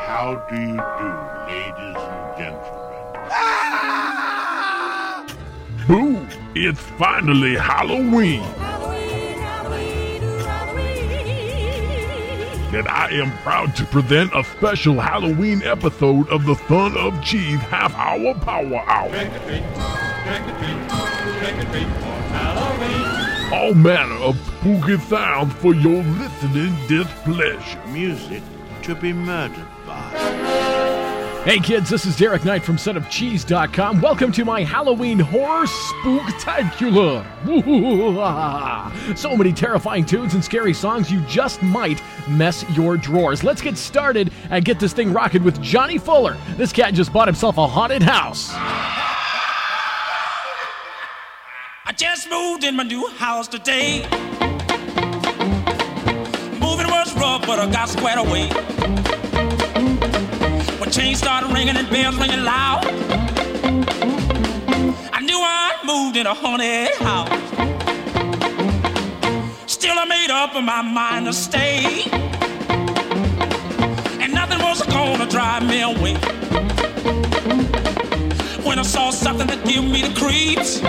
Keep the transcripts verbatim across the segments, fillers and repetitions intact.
How do you do, ladies and gentlemen? Ah! Boo! It's finally Halloween! Halloween, Halloween, Halloween! And I am proud to present a special Halloween episode of the Son of Cheese Half Hour Power Hour. Trick or treat, trick or treat, trick or treat for Halloween. All manner of spooky sounds for your listening displeasure. Music to be murdered by. Hey kids, this is Derek Knight from son of cheese dot com. Welcome to my Halloween Horror Spooktacular. So many terrifying tunes and scary songs, you just might mess your drawers. Let's get started and get this thing rocking with Johnny Fuller. This cat just bought himself a haunted house. I just moved in my new house today. Moving was rough, but I got squared away. When chains started ringing and bells ringing loud, I knew I moved in a haunted house. Still I made up in my mind to stay, and nothing was gonna drive me away. When I saw something that gave me the creeps,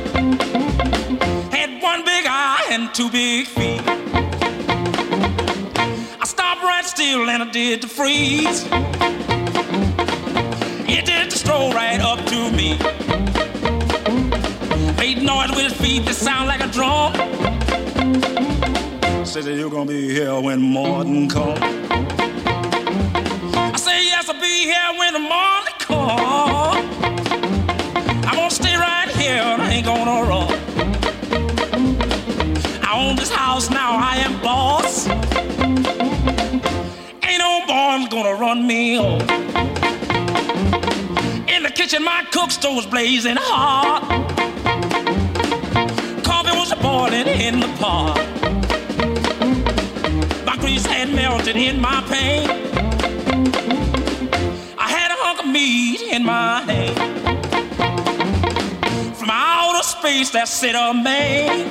had one big eye and two big feet, I stopped right still and I did to freeze. It did to stroll right up to me, made noise with his feet that sound like a drum. Said that you're gonna be here when morning comes. I say yes, I'll be here when the morning comes. I'm gonna stay right here, I ain't gonna run. I own this house now, I am boss. Ain't no boy's gonna run me home. In the kitchen, my cook stove was blazing hot. Coffee was boiling in the pot. My grease had melted in my pan. I had a hunk of meat in my hand. From outer space, there sit a man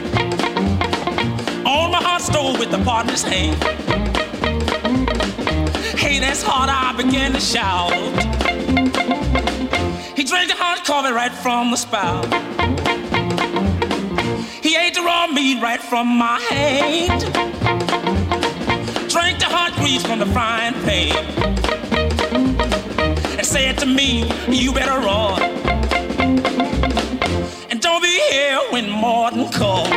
on my hot stove with the pot in his hand. Hey, that's hot, I began to shout. He drank the hot coffee right from the spout. He ate the raw meat right from my hand. Drank the hot grease from the frying pan, and said to me, you better run, and don't be here when morning comes.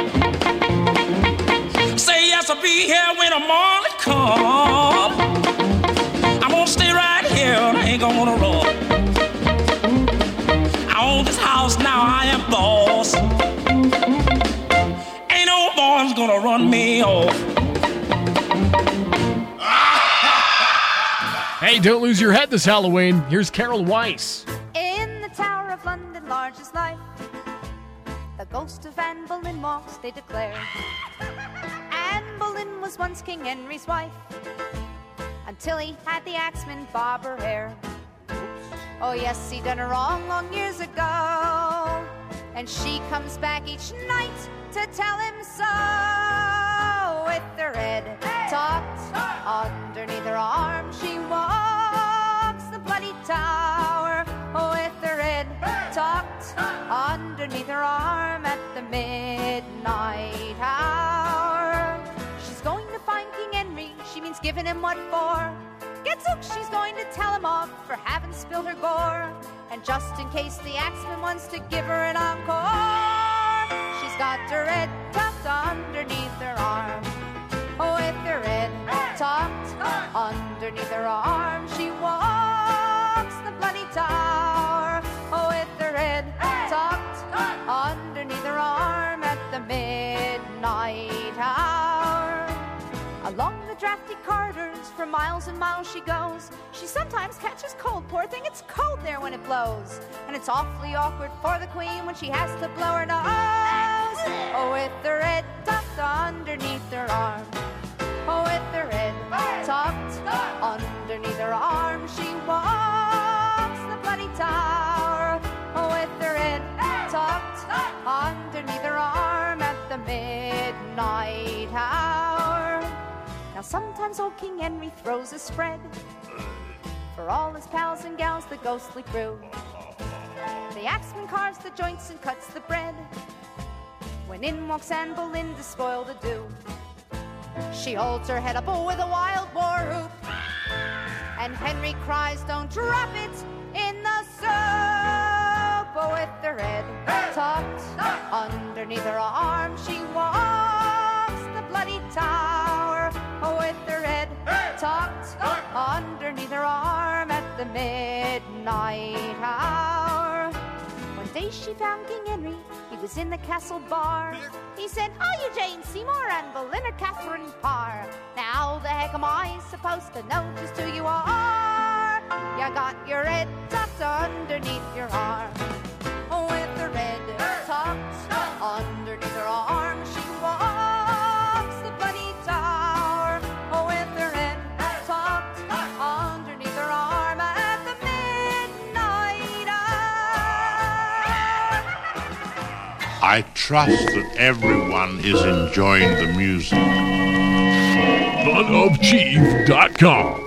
Say yes, I'll be here when the morning comes. I'm gonna stay right here, I ain't gonna run. I own this house now, I am boss. Ain't no boy's gonna run me off. Hey, don't lose your head this Halloween. Here's Carol Weiss. In the Tower of London, large as life, the ghost of Anne Boleyn walks, they declare. Anne Boleyn was once King Henry's wife, until he had the axeman bob her hair. Oh yes, he done her wrong long years ago, and she comes back each night to tell him so. With her head tucked underneath her arm, she walks the bloody tower. With her head tucked underneath her arm at the midnight hour. She's going to find King Henry, she means giving him what for. Gadzooks, she's going to tell him off for having spilled her gore. And just in case the axeman wants to give her an encore, she's got her head tucked underneath her arm. Oh, with her head tucked underneath her arm, she walks the bloody tower. Oh, with her head tucked underneath her arm at the midnight hour. Along the drafty corridors for miles and miles she goes. She sometimes catches cold, poor thing, it's cold there when it blows. And it's awfully awkward for the queen when she has to blow her nose. Oh, with her head tucked underneath her arm. Oh, with her head tucked underneath her arm, she walks the bloody tower. Oh, with her head tucked underneath her arm at the midnight hour. Now sometimes old King Henry throws a spread For all his pals and gals, the ghostly crew. The axeman carves the joints and cuts the bread, when in walks Anne Boleyn to spoil the do. She holds her head up with a wild war whoop, and Henry cries, don't drop it in the soup. Oh, with her head tucked underneath her arm, she walks the bloody tower. Oh, with her head tucked underneath her arm at the midnight hour. One day she found King Henry, he was in the castle bar. He said, are you Jane Seymour, Anne Boleyn, or Catherine Parr? Now the heck am I supposed to know just who you are? You got your head tucked underneath your arm. With her head tucked underneath her arm, she walks the bloody tower. With her head tucked underneath her arm at the midnight hour. I trust that everyone is enjoying the music. fun of cheese dot com.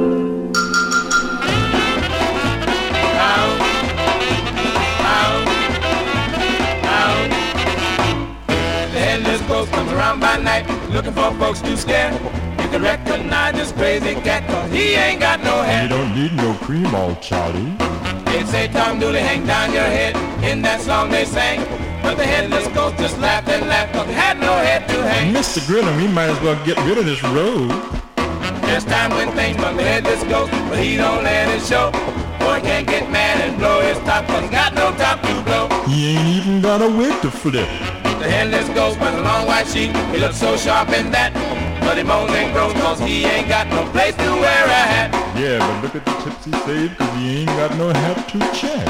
Come around by night, looking for folks to scare. You can recognize this crazy cat, cause he ain't got no hair. You don't need no cream, old Charlie. They'd say, Tom Dooley, hang down your head. In that song they sang, but the headless ghost just laughed and laughed, cause he had no head to hang. Mister Grillen, we might as well get rid of this road. There's time when things but the headless ghost, but he don't let it show. Boy can't get mad and blow his top, cause he got no top to blow. He ain't even got a wig to flip. The headless ghost with a long white sheet, he looks so sharp in that, but he moans and groans cause he ain't got no place to wear a hat. Yeah, but look at the tips he saved, cause he ain't got no hat to check.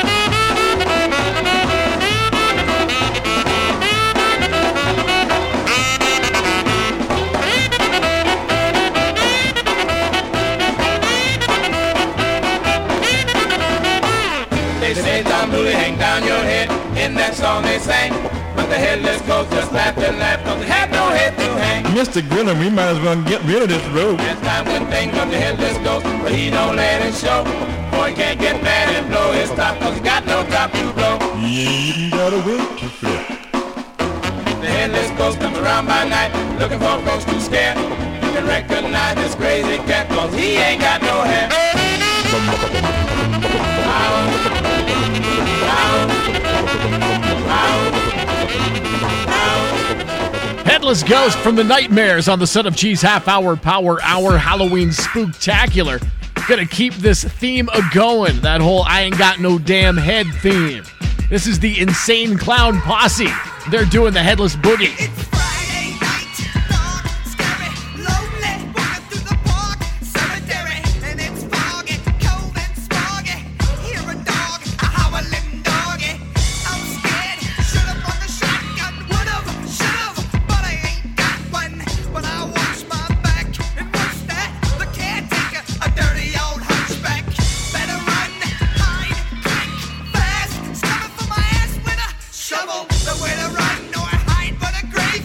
They say, Tom Dooley, hang down your head. In that song they sang, but the headless ghost just laughed and laughed, cause he had no head to hang. Mister Grillen, we might as well get rid of this road. There's time when things but the headless ghost, but he don't let it show. Boy can't get mad and blow his top, cause he got no top to blow. He ain't even got a wig to flip. The headless ghost comes around by night, looking for folks to scare. You can recognize this crazy cat, cause he ain't got no hair. Headless Ghost from the Nightmares on the Son of Cheese Half Hour Power Hour Halloween Spooktacular. Gonna keep this theme a-going, that whole I ain't got no damn head theme. This is the Insane Clown Posse. They're doing the Headless Boogie. It's Friday night, dark, scary, lonely, walking through the park, cemetery, and it's foggy, cold and smoggy. Hear a dog, a howling doggy. I'm scared, should've brought the shotgun, would've, should've, but I ain't got one. But I watch my back, and what's that? The caretaker, a dirty old hunchback. Better run, hide, quick, fast, it's coming for my ass with a shovel. The way to run or hide but a grave.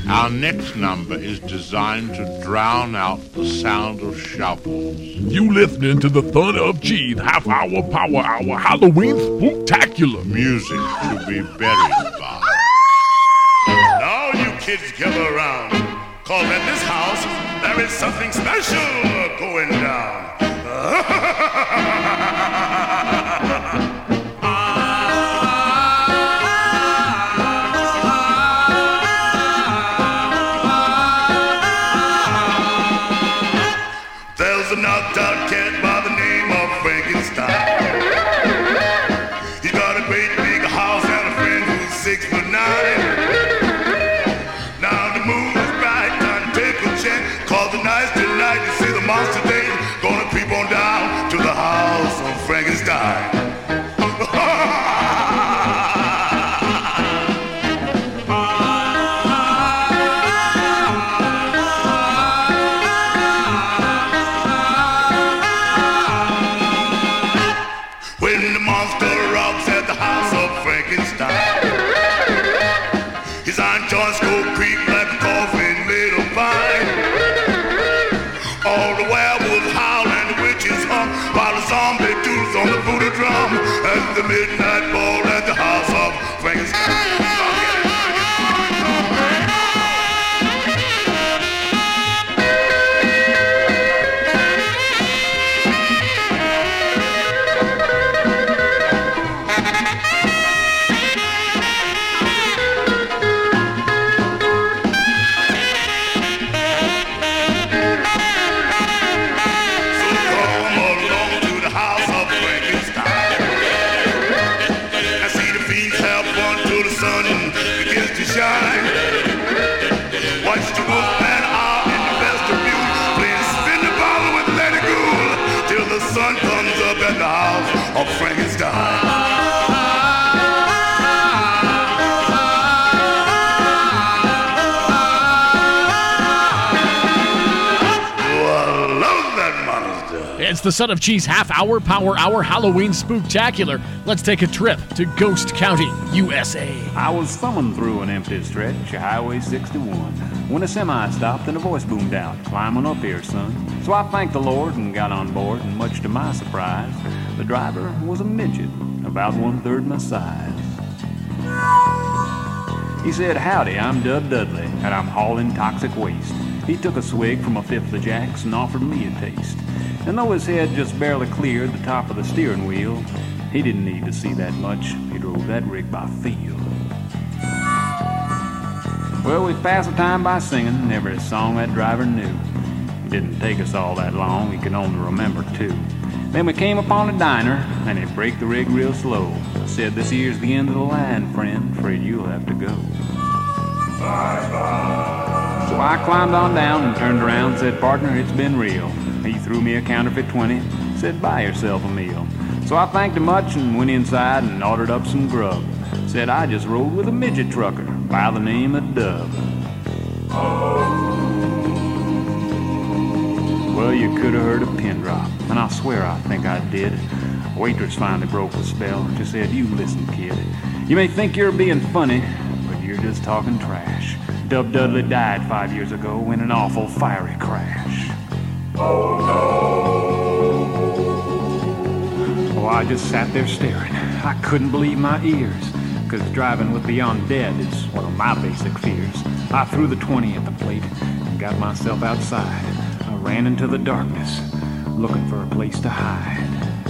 Our next number is designed to drown out the sound of shovels. You listening to the Thun of Cheese Half Hour Power Hour Halloween Spooktacular. Music to be buried by. Now you kids gather around, cause at this house there is something special going down. There's a knocked out cat by the name of Frankenstein. He got a great big house and a friend who's six foot nine. Now the moon is bright, time to take a check. Cause the night's tonight, you see the monster day gonna creep on down to the house of Frankenstein. When the monster rocks at the house of Frankenstein, his iron joints go creak like a coffin made of pine. All the werewolves howl and the witches hum, while the zombie doodles on the voodoo drum at the midnight ball at the house of Frankenstein. Watch the wolfman out in the vestibule, please spin the bottle with Let It Go till the sun comes up at the house of Frankenstein. It's the Son of Cheese Half Hour Power Hour Halloween Spooktacular. Let's take a trip to Ghost County, U S A. I was thumbing through an empty stretch of Highway sixty-one when a semi stopped and a voice boomed out, "Climbing up here, son." So I thanked the Lord and got on board, and much to my surprise, the driver was a midget, about one-third my size. He said, "Howdy, I'm Dub Dudley, and I'm hauling toxic waste." He took a swig from a fifth of Jack's and offered me a taste. And though his head just barely cleared the top of the steering wheel, he didn't need to see that much. He drove that rig by feel. Well, we passed the time by singing every song that driver knew. It didn't take us all that long, he could only remember two. Then we came upon a diner, and he braked the rig real slow. Said, "This here's the end of the line, friend, afraid you'll have to go." Bye-bye. So I climbed on down and turned around and said, "Partner, it's been real." He threw me a counterfeit twenty, said, "Buy yourself a meal." So I thanked him much and went inside and ordered up some grub. Said I just rode with a midget trucker by the name of Dub. Well, you could have heard a pin drop, and I swear I think I did. A waitress finally broke the spell. She said, "You listen, kid. You may think you're being funny, but you're just talking trash. Dub Dudley died five years ago in an awful fiery crash." Oh no! Oh, I just sat there staring. I couldn't believe my ears, because driving with the undead is one of my basic fears. I threw the twenty at the plate and got myself outside. I ran into the darkness, looking for a place to hide.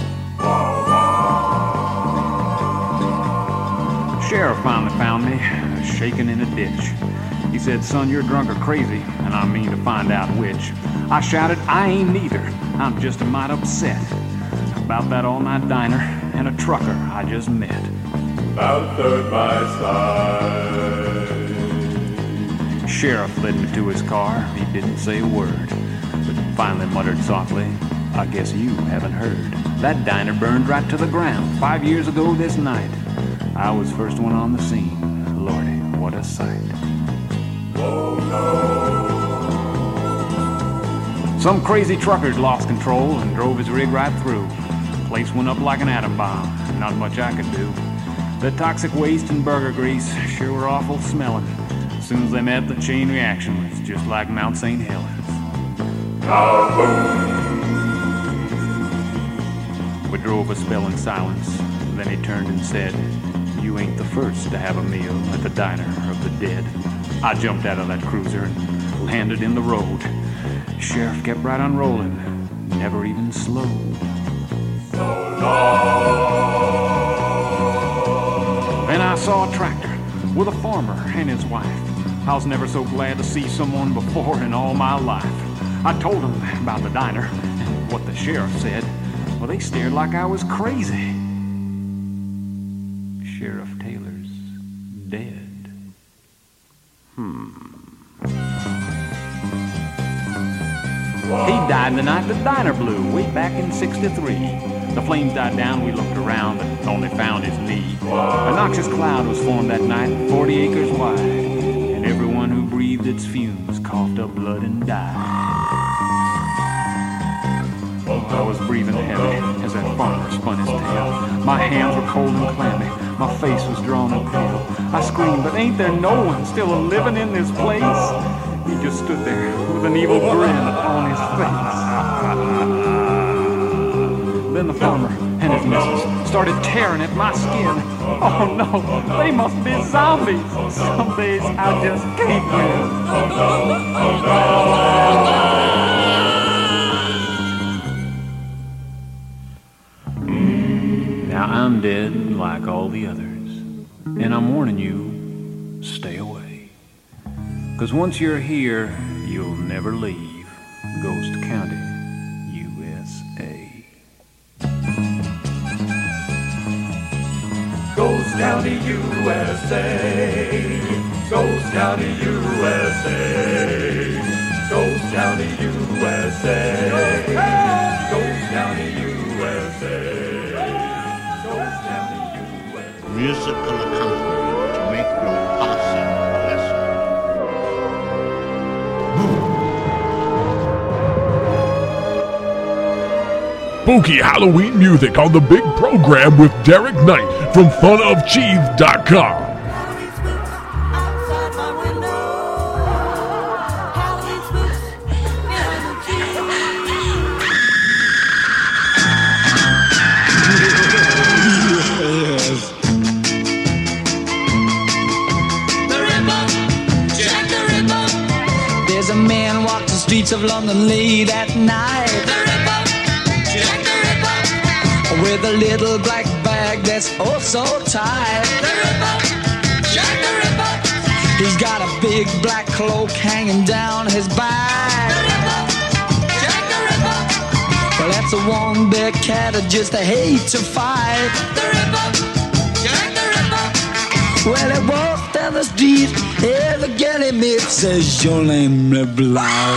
The sheriff finally found me, shaking in a ditch. He said, "Son, you're drunk or crazy, and I mean to find out which." I shouted, "I ain't neither. I'm just a mite upset about that all-night diner and a trucker I just met. About third by side. Sheriff led me to his car. He didn't say a word, but finally muttered softly, "I guess you haven't heard. That diner burned right to the ground five years ago this night. I was first one on the scene. Lordy, what a sight." Oh, no. Some crazy truckers lost control and drove his rig right through. The place went up like an atom bomb. Not much I could do. The toxic waste and burger grease sure were awful smelling. As soon as they met, the chain reaction was just like Mount Saint Helens. We drove a spell in silence. Then he turned and said, "You ain't the first to have a meal at the diner of the dead." I jumped out of that cruiser and landed in the road. Sheriff kept right on rolling, never even slowed. Then I saw a tractor with a farmer and his wife. I was never so glad to see someone before in all my life. I told them about the diner and what the sheriff said. Well, they stared like I was crazy. Sheriff Taylor's dead. Hmm. He died the night the diner blew, way back in sixty-three. The flames died down, we looked around, but only found his knee. A noxious cloud was formed that night, forty acres wide, and everyone who breathed its fumes coughed up blood and died. I was breathing heavy as that farmer spun his tale. My hands were cold and clammy, my face was drawn and pale. I screamed, but ain't there no one still a-living in this place? He just stood there with an evil grin on his face. Then the farmer and his missus started tearing at my skin. Oh no, they must be zombies. Some days I just can't win. Now I'm dead like all the others, and I'm warning you, stay away. 'Cause once you're here, you'll never leave Ghost County, U S A. Ghost County, U S A. Ghost County, U S A. Ghost County, U S A. Ghost County, U S A. Musical accompaniment to make your passing pleasant. Spooky Halloween music on the big program with Derek Knight from fun of cheese dot com. Of London late at night. The Ripper, Jack the Ripper, with a little black bag that's oh so tight. The Ripper, Jack the Ripper, he's got a big black cloak hanging down his back. The Ripper, Jack the Ripper, well that's a one big cat that just hate to fight. The Ripper, Jack the Ripper, well he walks down the street. Every girl he meets says your name is Blau.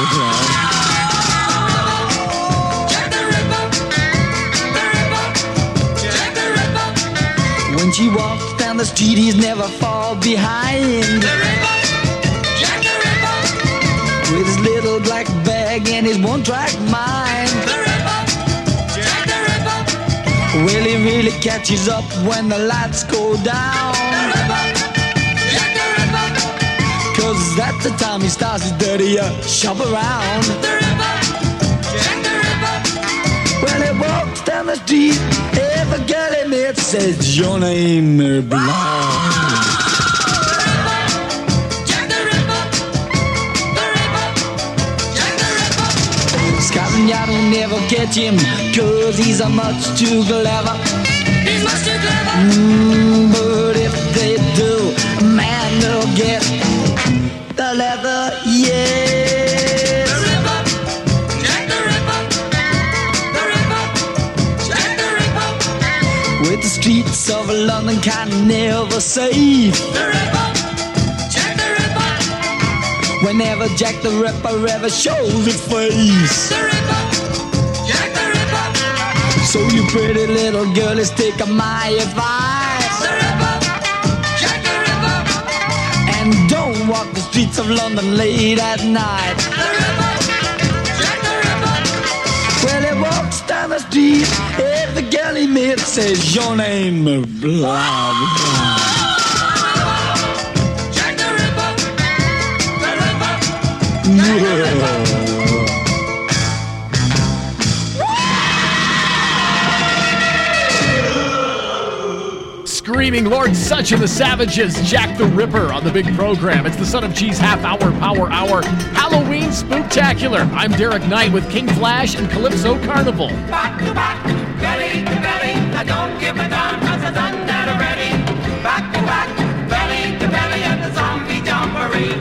Jack the Ripper, the Ripper, Jack the Ripper. When she walks down the street, he's never fall behind. The Ripper, Jack the Ripper, with his little black bag and his one-track mind. The Ripper, Jack the Ripper, well he really catches up when the lights go down. The Ripper, that's the time he starts his dirty uh, shop around. The Ripper, Jack the Ripper, well he walks down the street. Every girl he meets says your name is Blau. The Ripper, Jack the Ripper, the Ripper, Jack the Ripper. Scotland Yard will never catch him 'cause he's a much too clever. He's much too clever. Mm, but if they do, man, they'll get the leather, yes. The Ripper, Jack the Ripper, the Ripper, Jack the Ripper, with the streets of London can never safe. The Ripper, Jack the Ripper, whenever Jack the Ripper ever shows his face. The Ripper, Jack the Ripper, so you pretty little girlies take my advice. The Ripper, Jack the Ripper, and don't walk the streets of London late at night. The Ripper, Jack the Ripper, well he walks down the street. Every girl he meets says your name is blah blah. Jack the Ripper, Screaming Lord Sutch and the Savages, Jack the Ripper on the big program. It's the Son of Cheese Half Hour Power Hour Halloween Spooktacular. I'm Derek Knight with King Flash and Calypso Carnival. Back to back, belly to belly, I don't give a damn cause I've done that already. Back to back, belly to belly at the Zombie Jamboree.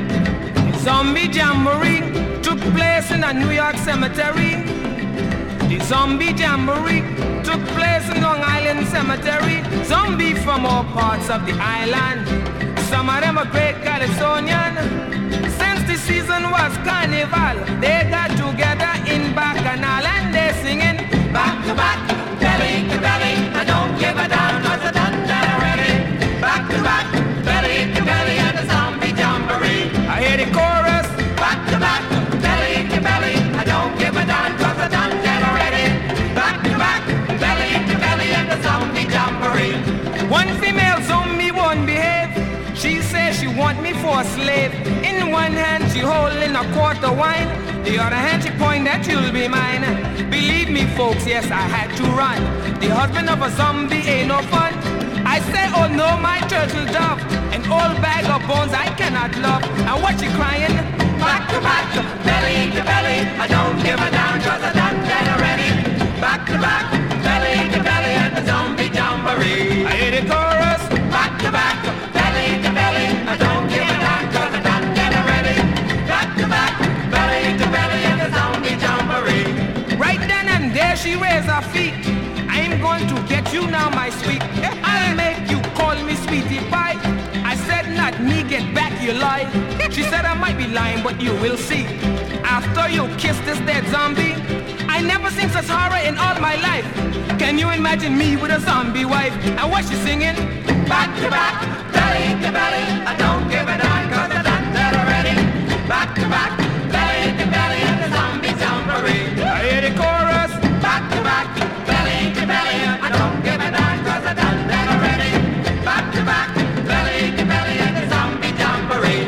Zombie Jamboree took place in a New York cemetery. The Zombie Jamboree took place in Long Island Cemetery. Zombies from all parts of the island. Some of them are great Calypsonian. Since the season was carnival, they got together in Bacchanal and they're singing back to back, belly to belly, I don't give a damn cause I've done that already. Back to back, belly to belly at the Zombie Jamboree. I hear the chorus. Back to back, belly to belly, I don't give a damn cause I've done that already. Back to back, belly to belly at the Zombie Jamboree. One female zombie won't behave. She says she want me for a slave. In one hand she holding a quart of wine. The other hand she point that you'll be mine. Believe me folks, yes I had to run. The husband of a zombie ain't no fun. I say oh no my turtle dove. An old bag of bones I cannot love. And what you crying? Back to back, belly to belly, I don't give a damn cause I've done that already. Back to back, belly to belly at the Zombie Jamboree. I hear the chorus. Back to back, belly to belly, I don't give a damn cause I've done that already. Back to back, belly to belly at the Zombie Jamboree. Right then and there she raised her feet. I'm going to get you now my sweet. I'll make you call me sweetie pie. I said not me, get back you lie. She said I might be lying but you will see. After you kiss this dead zombie, I never seen such horror in all my life. Can you imagine me with a zombie wife? And what she singing? Back to back, belly to belly, I don't give a damn cause I've done that already. Back to back, belly to belly at the Zombie Jamboree. I hear the chorus. Back to back, belly to belly, I don't give a damn cause I've done that already. Back to back, belly to belly at the Zombie Jamboree.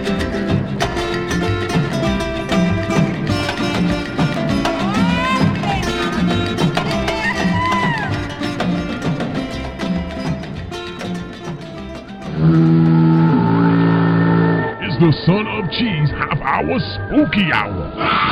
It's the Son of Cheese Half Hour Spooky Hour.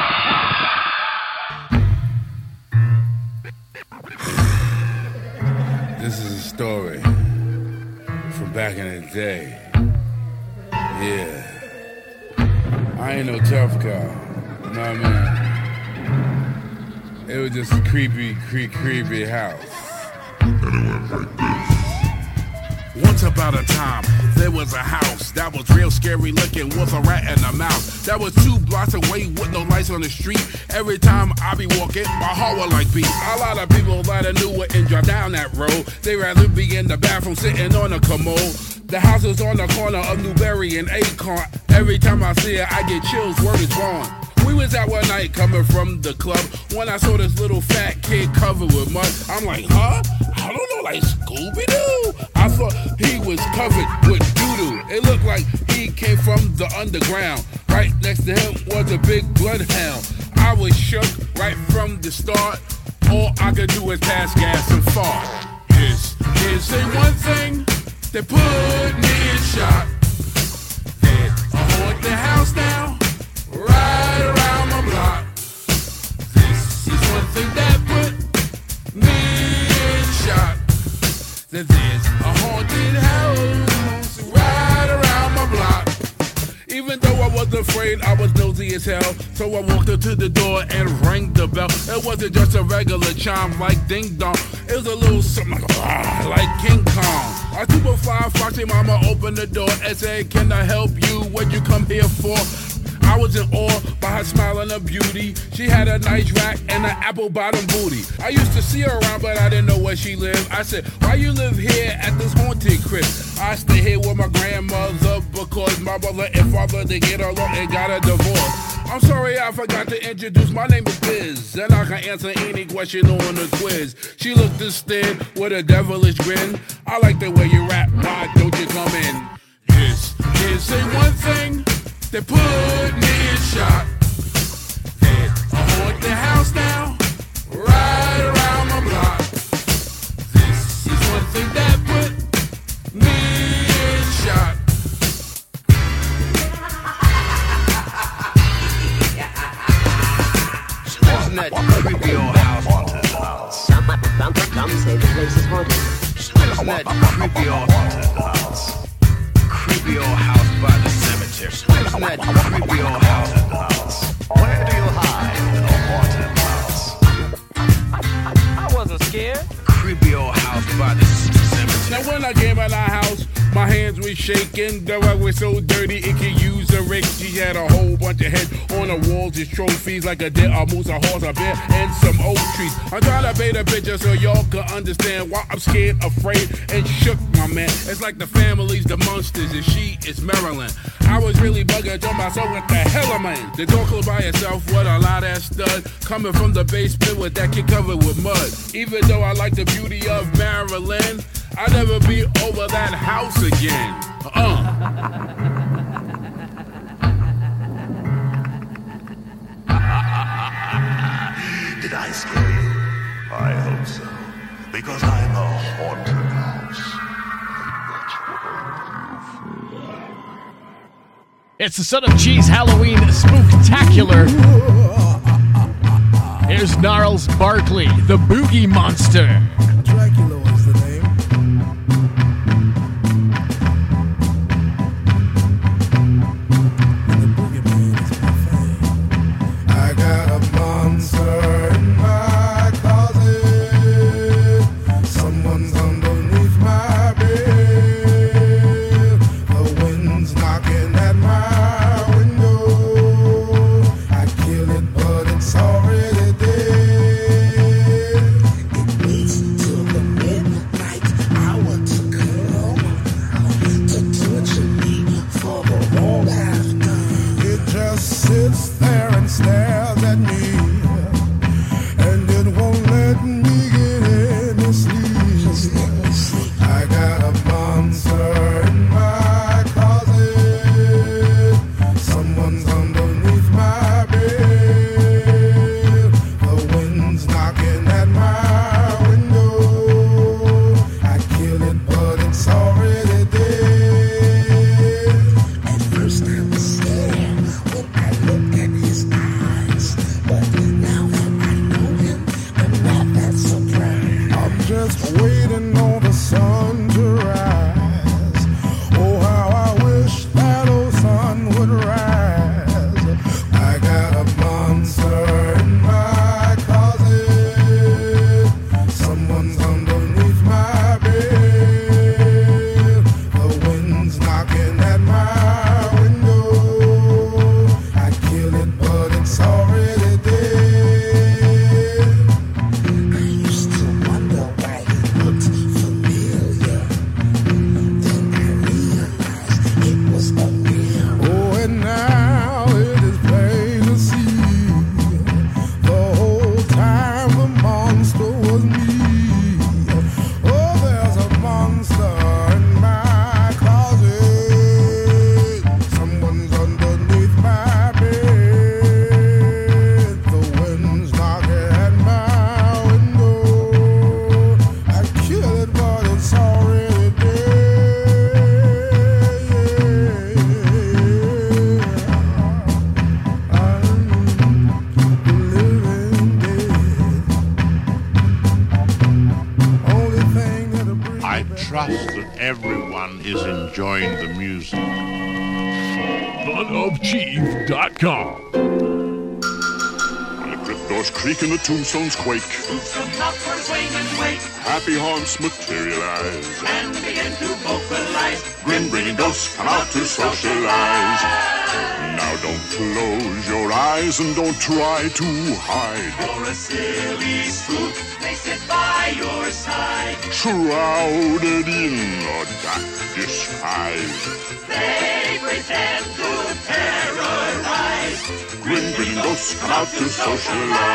This is a story from back in the day. Yeah. I ain't no tough guy. You know what I mean? It was just a creepy, creepy, creepy house. And it went like this. Once about a time, there was a house that was real scary looking with a rat and a mouse. That was two blocks away with no lights on the street. Every time I be walking, my heart would like beat. A lot of people that I knew wouldn't drive down that road. They rather be in the bathroom sitting on a commode. The house is on the corner of Newberry and Acorn. Every time I see it, I get chills, word is born. We was out one night coming from the club when I saw this little fat kid covered with mud. I'm like, huh? I don't know, like Scooby-Doo. I thought he was covered with doo-doo. It looked like he came from the underground. Right next to him was a big bloodhound. I was shook right from the start. All I could do was pass gas and fart. Is, is there one thing that put me in shock? That I haunted the house now, right around my block. This is one thing that put me in shock. That there's a haunted house right around my block. Even though I was afraid, I was nosy as hell. So I walked up to the door and rang the bell. It wasn't just a regular chime like ding dong. It was a little something like, ah, like King Kong. A super fly foxy mama opened the door and said, can I help you? What you come here for? I was in awe by her smile and her beauty. She had a nice rack and an apple bottom booty. I used to see her around, but I didn't know where she lived. I said, why you live here at this haunted crib? I stay here with my grandmother because my mother and father, they get along and got a divorce. I'm sorry I forgot to introduce, my name is Biz, and I can answer any question on the quiz. She looked instead with a devilish grin. I like the way you rap, why don't you come in? Yes, yes, say one thing They put me in shock. Then I haunt the house now, right around my block. This is one thing that put me in shock. Isn't that creepy old house haunted house? Some, some, some say the place is haunted. Isn't that creepy old haunted house? Creepy old house by the cemetery. Isn't that creepy old haunted house? Where do you hide in a haunted house? I wasn't scared. Creepy old house by the cemetery. Now when I came out of the house, my hands were shaking. The rug was so dirty it could use a rake. She had a whole bunch of heads on the walls as trophies, like a deer, a moose, a horse, a bear, and some oak trees. I'm trying to paint a picture so y'all can understand why I'm scared, afraid, and shook, my man. It's like the family's the monsters and she is Marilyn. I was really bugging to myself, what the hell am I in? The door closed by itself, what a lot of stud. Coming from the basement with that kid covered with mud. Even though I like the beauty of Maryland, I'll never be over that house again. Uh. Did I scare you? I hope so. Because I'm a haunted house. It's the Son of Cheese Halloween Spooktacular. Here's Gnarls Barkley, the Boogie Monster. Dracula was the name. And the boogeyman is my fame. I got a monster in my closet. Someone's underneath my bed. The wind's knocking at my window. I kill it, but it's already dead. It waits till the midnight hour to come to torture me for the wrong I've done. It just sits there and stares at me, and it won't let me get any sleep. I got a monster in my closet. Someone's underneath my bed. The wind's knocking at my window. I kill it, but it's already dead. At first I was scared when I looked at his eyes, but now that I know him, I'm not that surprised. I'm just waiting on the sun to rise. Oh, how I wish that old sun would rise. I got a monster in my closet. Someone's underneath my bed. The wind's knocking at my window. I kill it, but it's already dead. I used to wonder why he looked familiar. Then I realized it was a real. Oh, and now it is plain to see. The whole time the monster was me. Oh, there's a monster in my closet. Someone's underneath my bed. The wind's knocking at my window. I kill it, but it's already I trust that everyone is enjoying the music. fun of cheese dot com. When the crypt doors creak and the tombstones quake, Some upward swing and wake happy haunts materialize. and begin to vocalize. Grin bringing ghosts come out to socialize. Now don't close your eyes and don't try to hide. For a silly spook, they sit by your side. Shrouded in a dark disguise. They pretend to terrorize. Grin grinning ghosts come out to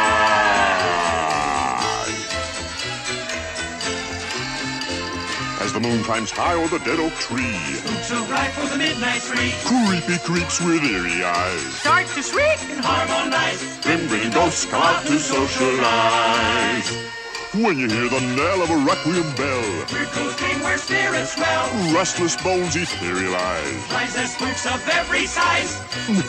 socialize. As the the moon climbs high o'er the dead oak tree. So bright for the midnight tree. Creepy creeps with eerie eyes. Start to shriek and harmonize. Grim-grinning ghosts come out to socialize. When you hear the knell of a requiem bell, Weird ghost dream where spirits dwell. restless bones etherealize. Flies as spooks of every size.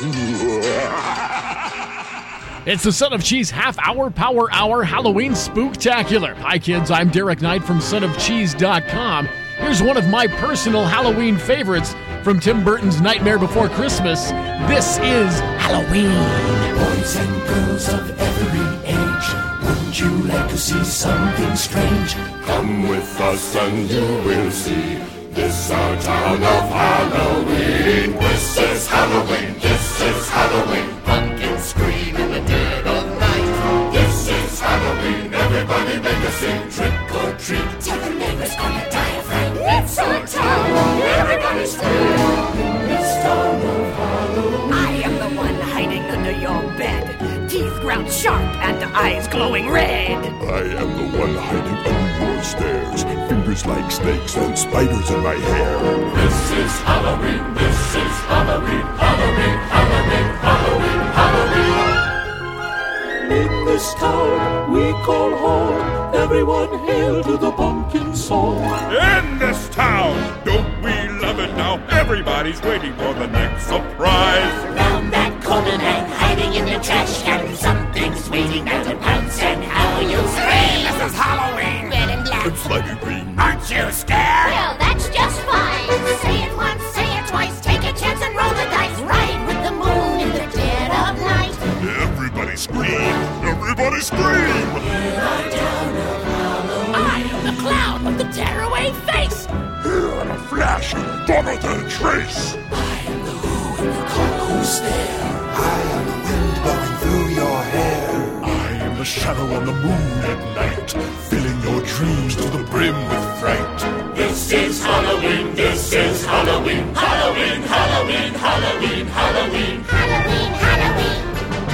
It's the Son of Cheese Half Hour Power Hour Halloween Spooktacular. Hi, kids. I'm Derek Knight from son of cheese dot com. Here's one of my personal Halloween favorites from Tim Burton's Nightmare Before Christmas. This is Halloween. Boys and girls of every age, wouldn't you like to see something strange? Come with us and you will see. This our town of Halloween. This is Halloween. This is Halloween. Pumpkins scream in the dead of night. This is Halloween. Everybody make a scene. Trick or treat. Tell the neighbors on a diaphragm. It's our town. Everybody's free. This town of Halloween. I am the one hiding under your bed. Teeth ground sharp and eyes glowing red. I am the one hiding under your stairs. Fingers like snakes and spiders in my hair. This is Halloween. This is Halloween. Halloween. Halloween. Halloween. Halloween. In this town we call home. Everyone hail to the pumpkin song. In this town, don't we love it now? Everybody's waiting for the next surprise. Round that corner and hiding in the trash can, something's waiting there to pounce and how you scream. This is Halloween. Red and black. And slimy green. Aren't you scared? Well, that's just fine. Say it once, say it twice. Take a chance and roll the dice. Ride with the moon in the dead of night. Everybody scream. Everybody scream. In our town of Halloween. I am the clown with the tearaway face. Here in a flash, gone without a trace. I am the who and the call who's there. I am the wind blowing through your hair. I am the shadow on the moon at night, filling your dreams to the brim with fright. This is Halloween. This is Halloween. Halloween. Halloween. Halloween. Halloween. Halloween. Halloween.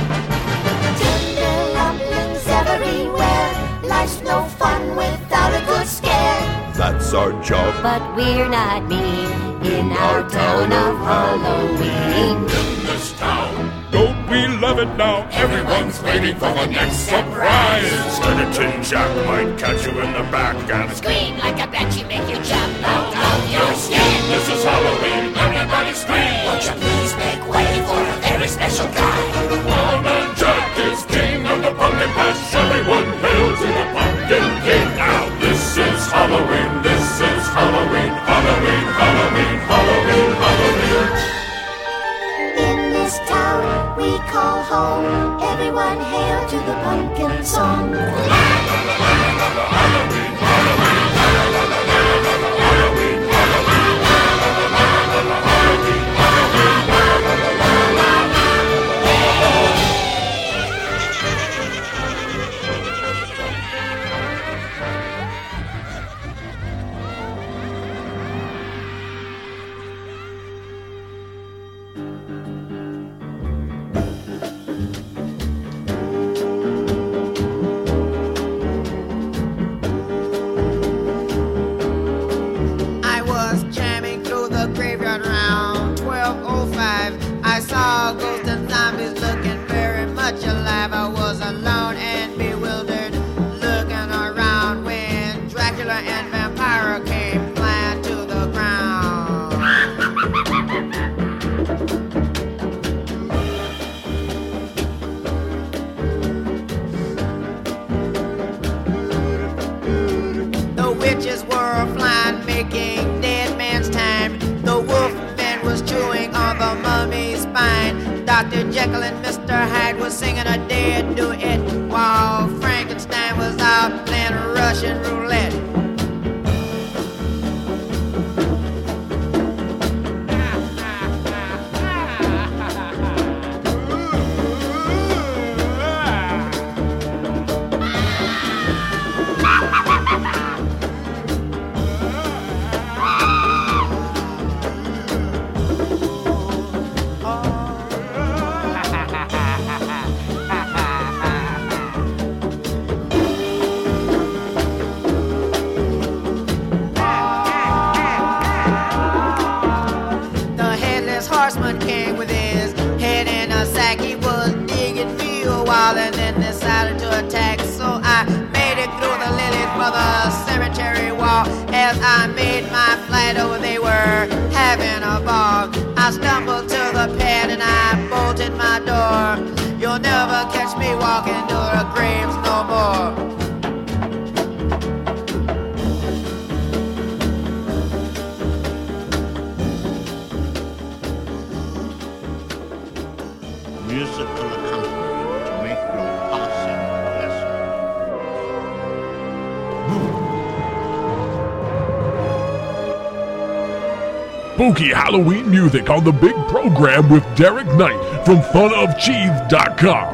Tender lumplings everywhere. Life's no fun without a good scare. That's our job. But we're not mean in our town of Halloween. In this town, Don't we love it now? Everyone's waiting for the next surprise. Skeleton Jack might catch you in the back and Scream like a banshee, make you jump out of your skin. This is Halloween. Everybody scream. Won't you please make way for a very special guy? Old Man Jack is king of the pumpkin patch. Everyone hail to the pumpkin king. Now this is Halloween. This is Halloween. Halloween. Halloween. Halloween. Halloween. In this town we call home. Everyone hail to the pumpkin song. I was jamming through the graveyard around twelve oh five. I saw ghosts and zombies looking very much alive. I was alone and bewildered, looking around when Dracula and Vampiro came flying to the ground. The witches were flying, making dead man's time. The wolf man was chewing on the mummy's spine. Doctor Jekyll and Mister Hyde was singing a dead duet, while Frankenstein was out playing Russian roulette. horseman came with his head in a sack. He was digging me a while and then decided to attack. So I made it through the Lilith Brothers cemetery wall. As I made my flight over, they were having a ball. I stumbled to the pad and I bolted my door. You'll never catch me walking to the graves no more. Musical accompaniment to make your passing pleasant. Spooky Halloween music on the big program with Derek Knight from fun of cheese dot com.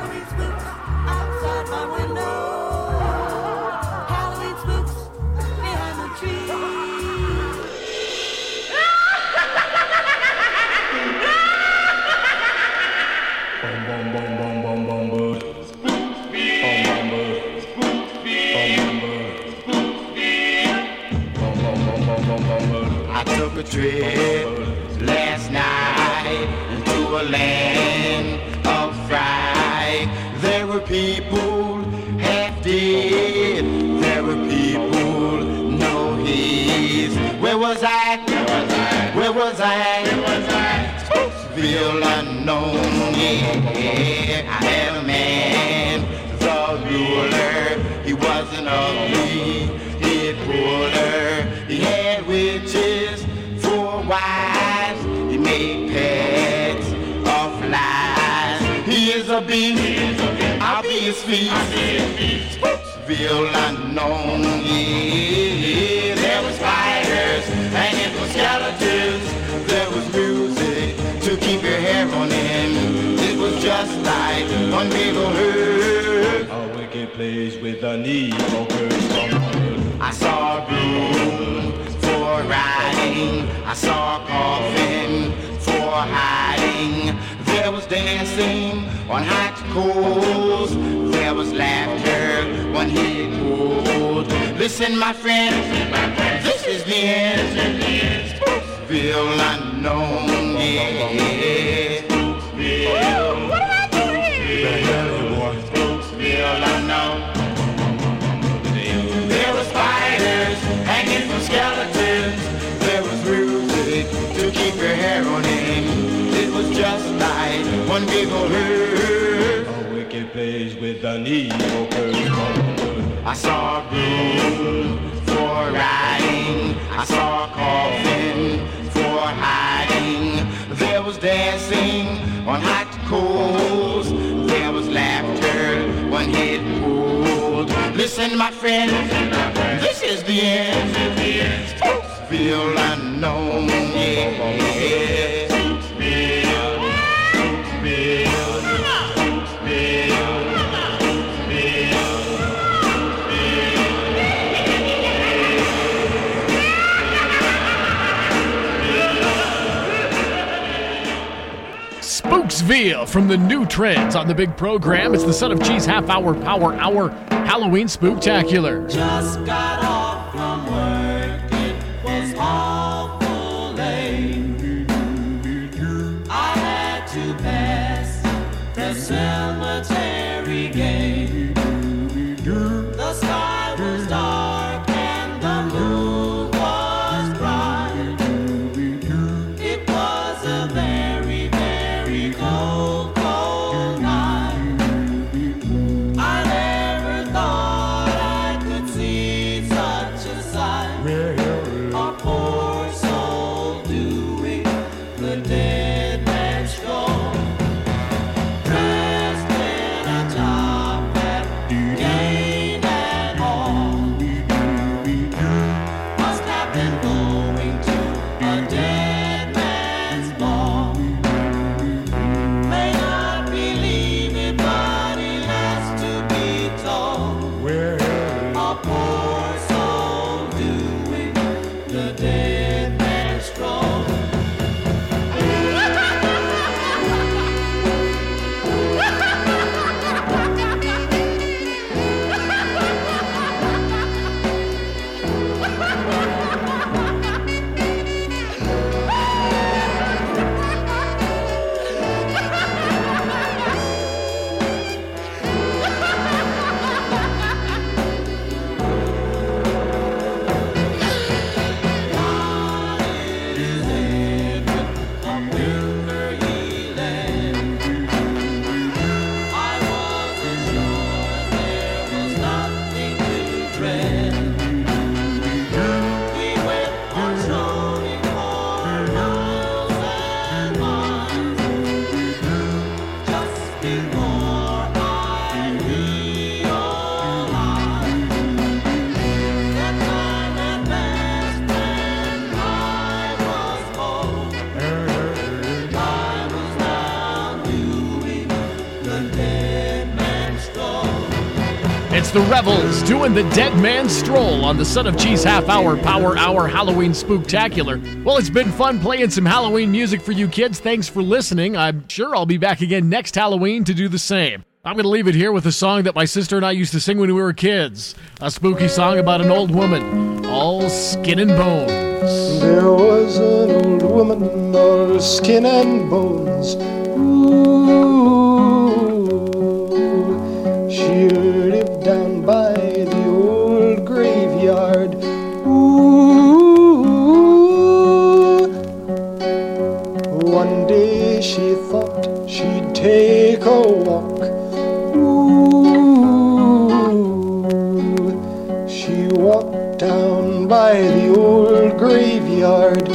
I took a trip last night into a land of fright. There were people half dead. There were people no heads. Where was I? Where was I? Where was I? Where was I? Spooksville unknown. Yeah, I had a man, the ruler. He wasn't ugly. He puller. He had witches for wives. He made pets of lies. He is a beast. I'll be his feast. Spooksville unknown. Yeah, there was spiders hanging from skeletons. There was music to keep your hair on end. It was just like one big old herd. A wicked place with a need for curse from I saw a broom for riding. I saw a coffin for hiding. There was dancing on hot coals. There was laughter when he pulled. Listen, my friend, this is the end. Spooksville unknown, yeah. Spooksville. What am I doing here? Spooksville unknown. There were spiders hanging from skeletons. There was music to keep your hair on end. It was just like one big old herd. a wicked place with an evil curse. I saw a broom for riding. I saw a coffin for hiding. There was dancing on hot coals. There was laughter when it pulled. Listen, my friend, this is the end. Spooksville unknown, yeah. Spooksville, Spooksville, Spooksville, Spooksville from the new trends on the big program. It's the Son of Cheese Half Hour Power Hour Halloween Spooktacular. Just got off from work, it was awful late. I had to pass the cemetery gate. The sky was dark and the moon was bright. It was a very, very cold, cold night. I never thought I could see such a sight. A poor soul doing the dead man's stroll. Dressed in a top hat, gained and all. Must have been going to a dead man's ball. May not believe it, but it has to be told. A poor soul doing the dead man's stroll. It's the Rebels doing the Dead Man Stroll on the Son of Cheese Half Hour Power Hour Halloween Spooktacular. Well, it's been fun playing some Halloween music for you kids. Thanks for listening. I'm sure I'll be back again next Halloween to do the same. I'm going to leave it here with a song that my sister and I used to sing when we were kids. A spooky song about an old woman, all skin and bones. There was an old woman, all skin and bones. Ooh, she lived down by the old graveyard. Ooh, one day she thought she'd take a walk. She walked down by the old graveyard.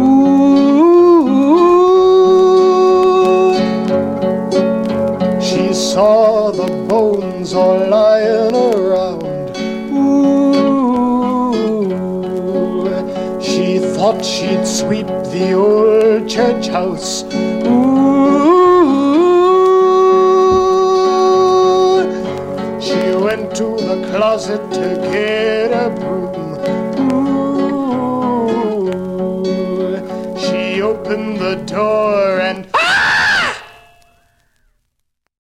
Ooh, she saw the bones all lying around. Ooh, she thought she'd sweep the old church house. Ooh, she went to the closet to get a broom. Ooh, she opened the door and